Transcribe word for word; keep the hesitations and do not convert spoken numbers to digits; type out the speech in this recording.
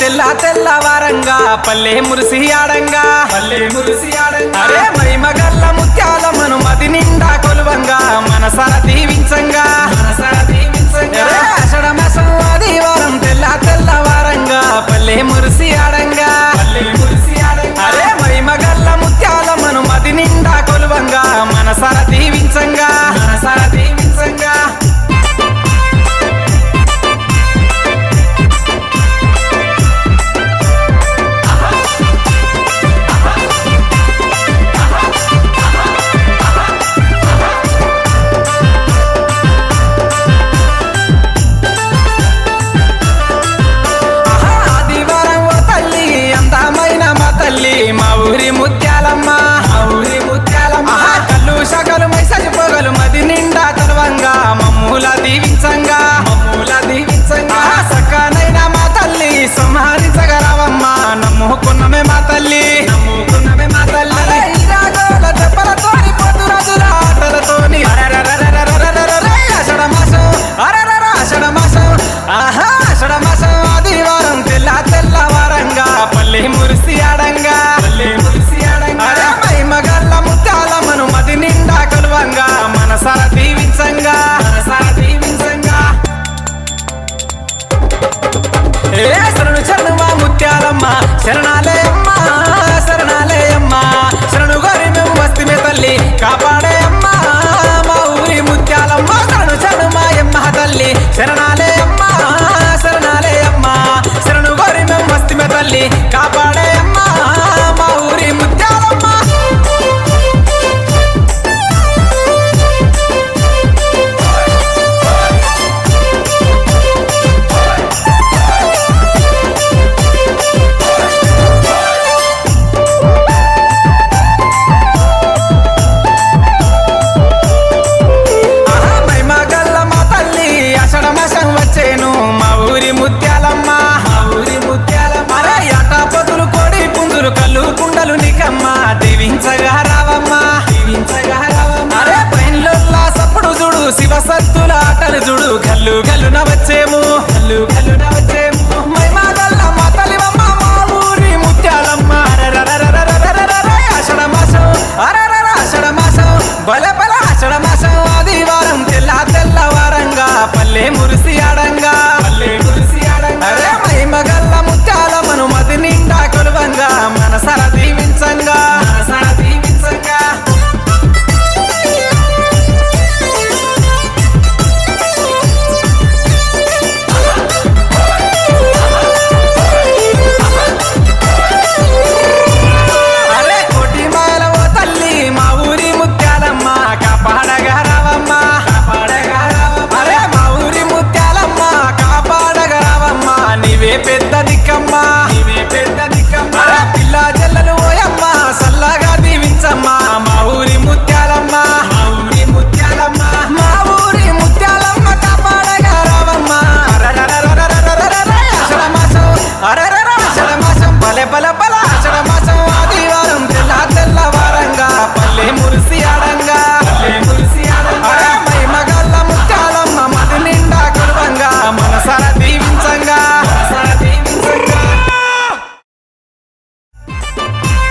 తెల్ల తెల్లవారంగా పల్లె మురిసి ఆడంగా పల్లె మురిసి ఆడంగా అరే మైమగల్ల ముత్యాలమ్మను మది నిండా కొలువంగా మనసార దీవించంగా మనసార దీవించంగా ఆషాఢ మాసం ఆదివారం తెల్ల తెల్లవారంగా పల్లె మురిసి ఆడంగా పల్లె మురిసి ఆడంగా అరే మైమగల్ల ముత్యాలమ్మను మది నిండా కొలువంగా మనసార దీవించంగా మనసార దీవించంగా మా ఊరి ముత్యాలమ్మ మా ఊరి ముత్యాలమ్మ కళ్ళు షకలు మైసజి పొగలు మది నిండా తలవంగా మమ్ముల దీవించంగా మమ్ముల దీవించంగా సక్కనైన మా తల్లి సంహరించగలవమ్మ నమ్ముకున్నమే మా తల్లి నమ్ముకున్నమే మా తల్లి దెబ్బలతోని పొద్దురాజుల ఆటలతోని ఆషాఢ మాసం అరర ఆషాఢ మాసం ఆహా ఆషాఢ మాసం ఆదివారం తెల్ల తెల్లవారంగా పల్లె మురిసి ఆడంగా పల్లె మురిసి ఆడంగా అరే మైమగల్ల ముత్యాలమ్మను మది నిండా కొలువంగా మనసార దీవించంగా మనసార దీవించంగా ఏ శరణు శరణు మా ముత్యాలమ్మ శరణాలే అమ్మ శరణాలే అమ్మ శరణు గోరి మేము వస్తిమే తల్లి కాపాడే అమ్మ మా ఊరి ముత్యాలమ్మ శరణు శరణు మా అమ్మ తల్లి శరణాలే అమ్మ శరణాలే అమ్మ శరణు గోరి మేము వస్తిమే తల్లి కాపాడే అమ్మ మా ఊరి ముత్యాలమ్మ వచ్చేను మా ఊరి ముత్యాలమ్మ మా ఊరి ముత్యాలమ్మ అరే ఆట పొదులు కోడి పుంజులు కళ్ళు కుండలు నీకమ్మ దీవించగా రావమ్మ దీవించగా రావమ్మ అరే పైన్లొల్లా సప్పుడు చూడు శివ సత్తుల ఆటలు చూడు గల్లు గల్లున వచ్చేము గల్లు గల్లున వచ్చేము మైమాగల్ల మా తల్లివమ్మ మా ఊరి ముత్యాలమ్మ ఆషాఢ మాసం అరర ఆషాఢ మాసం బలపై